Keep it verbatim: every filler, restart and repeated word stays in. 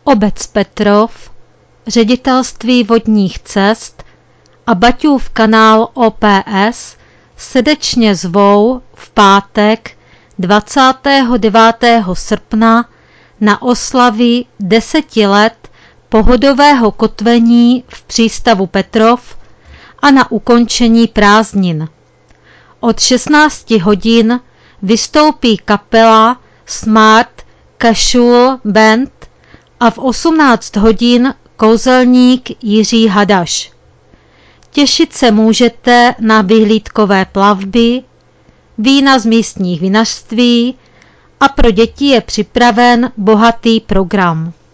Obec Petrov, Ředitelství vodních cest a Baťův kanál O P S srdečně zvou v pátek dvacátého devátého srpna na oslavy deseti let pohodového kotvení v přístavu Petrov a na ukončení prázdnin. Od šestnácti hodin vystoupí kapela Smart Casual Band a v osmnáct hodin kouzelník Jiří Hadaš. Těšit se můžete na vyhlídkové plavby, vína z místních vinařství a pro děti je připraven bohatý program.